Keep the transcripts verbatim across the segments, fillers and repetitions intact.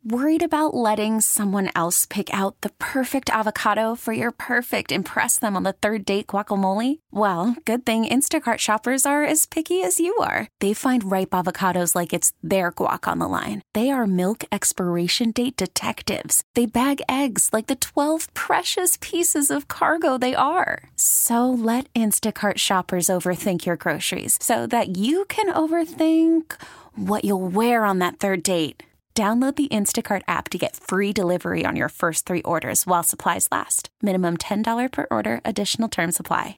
Worried about letting someone else pick out the perfect avocado for your perfect impress them on the third date guacamole? Well, good thing Instacart shoppers are as picky as you are. They find ripe avocados like it's their guac on the line. They are milk expiration date detectives. They bag eggs like the twelve precious pieces of cargo they are. So let Instacart shoppers overthink your groceries so that you can overthink what you'll wear on that third date. Download the Instacart app to get free delivery on your first three orders while supplies last. Minimum ten dollars per order. Additional terms apply.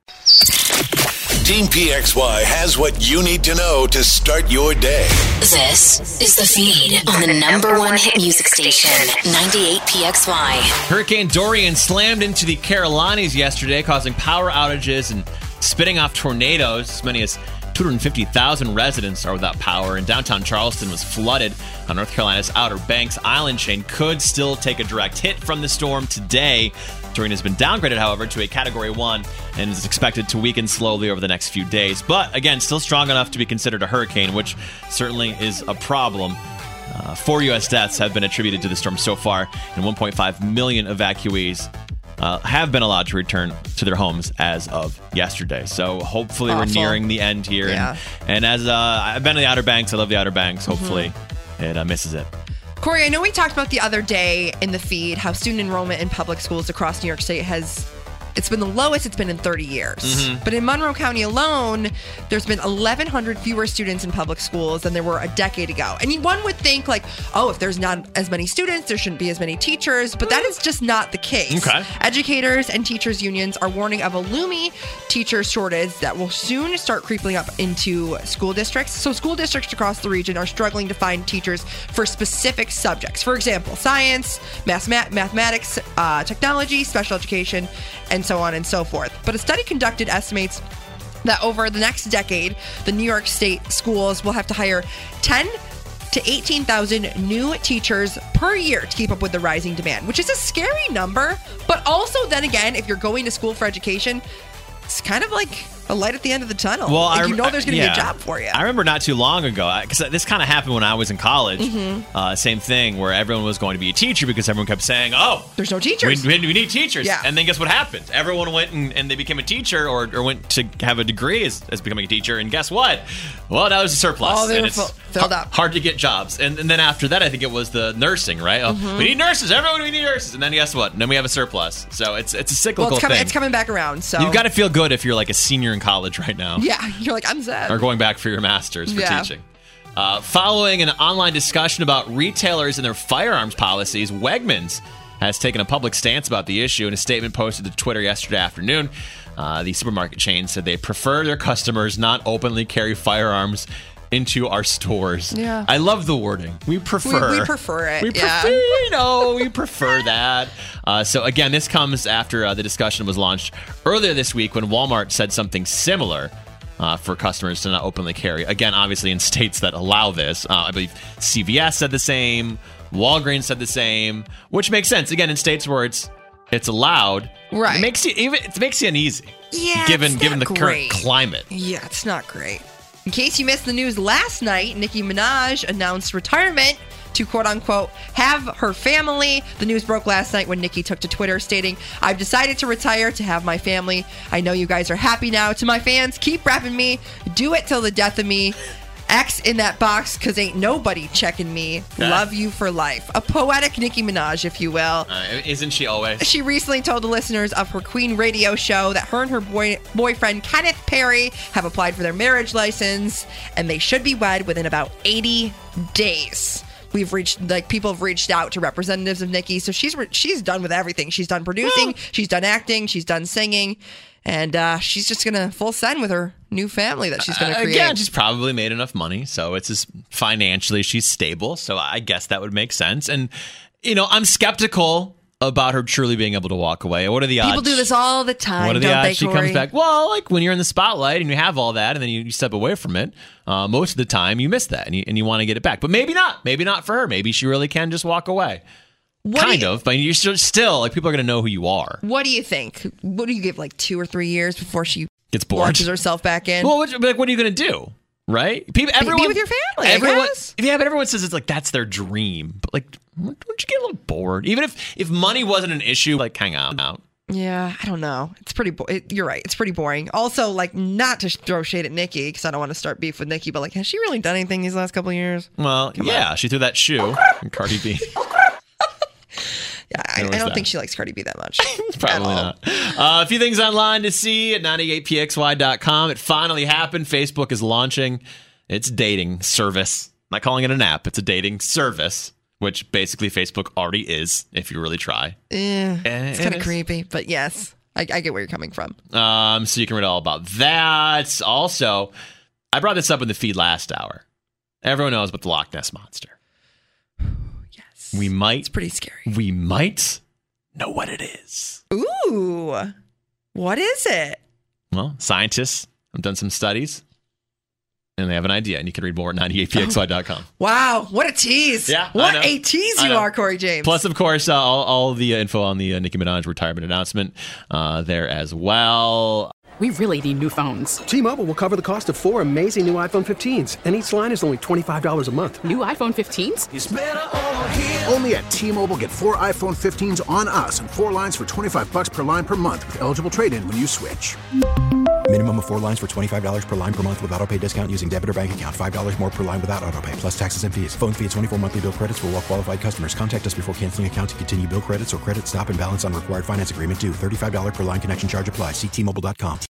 Team P X Y has what you need to know to start your day. This is The Feed on the number one hit music station, ninety-eight P X Y. Hurricane Dorian slammed into the Carolinas yesterday, causing power outages and spitting off tornadoes. As many as two hundred fifty thousand residents are without power, and downtown Charleston was flooded on North Carolina's Outer Banks island chain. Could still take a direct hit from the storm today. Dorian has been downgraded, however, to a Category one and is expected to weaken slowly over the next few days. But, again, still strong enough to be considered a hurricane, which certainly is a problem. Uh, four U S deaths have been attributed to the storm so far, and one point five million evacuees Uh, have been allowed to return to their homes as of yesterday. So hopefully Awful. We're nearing the end here. Yeah. And, and as uh, I've been to the Outer Banks, I love the Outer Banks. Hopefully mm-hmm. it uh, misses it. Corey, I know we talked about the other day in the feed how student enrollment in public schools across New York State has... It's been the lowest it's been in thirty years. Mm-hmm. But in Monroe County alone, there's been eleven hundred fewer students in public schools than there were a decade ago. And one would think, like, oh, if there's not as many students, there shouldn't be as many teachers. But that is just not the case. Okay. Educators and teachers unions are warning of a looming teacher shortage that will soon start creeping up into school districts. So school districts across the region are struggling to find teachers for specific subjects. For example, science, math- mathematics, uh, technology, special education, and so on and so forth. But a study conducted estimates that over the next decade, the New York State schools will have to hire ten to eighteen thousand new teachers per year to keep up with the rising demand, which is a scary number. But also, then again, if you're going to school for education, it's kind of like a light at the end of the tunnel. Well, like, I, you know there's going to yeah. be a job for you. I remember not too long ago, because this kind of happened when I was in college. Mm-hmm. Uh, same thing, where everyone was going to be a teacher because everyone kept saying, oh, there's no teachers. We, we need teachers. Yeah. And then guess what happened? Everyone went and, and they became a teacher or, or went to have a degree as, as becoming a teacher. And guess what? Well, now there's a surplus. Oh, they and were it's f- filled ha- up. hard to get jobs. And, and then after that, I think it was the nursing, right? Oh, mm-hmm. We need nurses. Everyone, we need nurses. And then guess what? And then we have a surplus. So it's it's a cyclical well, it's coming, thing. It's coming back around. So you've got to feel good if you're like a senior in college right now. Yeah, you're like, I'm sad. Or going back for your master's for yeah. teaching. Uh, following an online discussion about retailers and their firearms policies, Wegmans has taken a public stance about the issue. In a statement posted to Twitter yesterday afternoon, uh, the supermarket chain said they prefer their customers not openly carry firearms into our stores. Yeah. I love the wording. We prefer. We, we prefer it. We yeah. prefer, you know, we prefer that. Uh, so again, this comes after uh, the discussion was launched earlier this week when Walmart said something similar uh, for customers to not openly carry. Again, obviously in states that allow this. Uh, I believe C V S said the same. Walgreens said the same, which makes sense. Again, in states where it's it's allowed, right? It makes you even it makes you uneasy. Yeah, given it's given the great. current climate. Yeah, it's not great. In case you missed the news last night, Nicki Minaj announced retirement to quote-unquote have her family. The news broke last night when Nicki took to Twitter stating, I've decided to retire to have my family. I know you guys are happy now. To my fans, keep rapping me. Do it till the death of me. X in that box, because ain't nobody checking me. Yeah. Love you for life. A poetic Nicki Minaj, if you will. Uh, isn't she always? She recently told the listeners of her Queen radio show that her and her boy, boyfriend, Kenneth Perry, have applied for their marriage license, and they should be wed within about eighty days. We've reached, like, people have reached out to representatives of Nicki, so she's she's done with everything. She's done producing, well, she's done acting, she's done singing, and uh, she's just going to full send with her new family that she's going to uh, create. Again, she's probably made enough money, so it's just financially she's stable, so I guess that would make sense. And, you know, I'm skeptical about her truly being able to walk away. What are the odds? People do this all the time, What are the don't odds they, she Corey? comes back? Well, like when you're in the spotlight and you have all that and then you, you step away from it, uh, most of the time you miss that and you, and you want to get it back. But maybe not. Maybe not for her. Maybe she really can just walk away. What kind you, of, but you're still, still like people are going to know who you are. What do you think? What do you give, like two or three years before she gets bored, launches herself back in? Well, what, like, what are you going to do? Right? People, everyone, be with your family. Everyone, I guess. yeah, but everyone says it's like that's their dream. But like, Don't you get a little bored? Even if, if money wasn't an issue, like hang out. out. Yeah, I don't know. It's pretty. Bo- it, you're right. It's pretty boring. Also, like, not to throw shade at Nikki because I don't want to start beef with Nikki, but like, has she really done anything these last couple of years? Well, Come yeah, on. She threw that shoe. And Cardi B. Yeah, I, I don't that. think she likes Cardi B that much. Probably not. Uh, a few things online to see at ninety-eight P X Y dot com. It finally happened. Facebook is launching its dating service. I'm not calling it an app. It's a dating service, which basically Facebook already is, if you really try. Eh, it's kind of creepy, but yes, I, I get where you're coming from. Um, so you can read all about that. Also, I brought this up in the feed last hour. Everyone knows about the Loch Ness Monster. Yes. We might. It's pretty scary. We might know what it is. Ooh. What is it? Well, scientists have done some studies. And they have an idea, and you can read more at ninety-eight P X Y dot com. Oh, wow, what a tease. Yeah, What a tease you are, Corey James. Plus, of course, uh, all, all the uh, info on the uh, Nicki Minaj retirement announcement uh, there as well. We really need new phones. T-Mobile will cover the cost of four amazing new iPhone fifteens, and each line is only twenty-five dollars a month. New iPhone fifteens? It's better over here. Only at T-Mobile, get four iPhone fifteens on us and four lines for twenty-five dollars per line per month with eligible trade-in when you switch. Minimum of four lines for twenty-five dollars per line per month with autopay discount using debit or bank account. five dollars more per line without autopay, plus taxes and fees. Phone fee at twenty-four monthly bill credits for well-qualified customers. Contact us before canceling account to continue bill credits or credit stop and balance on required finance agreement due. thirty-five dollars per line connection charge applies. See T Mobile dot com.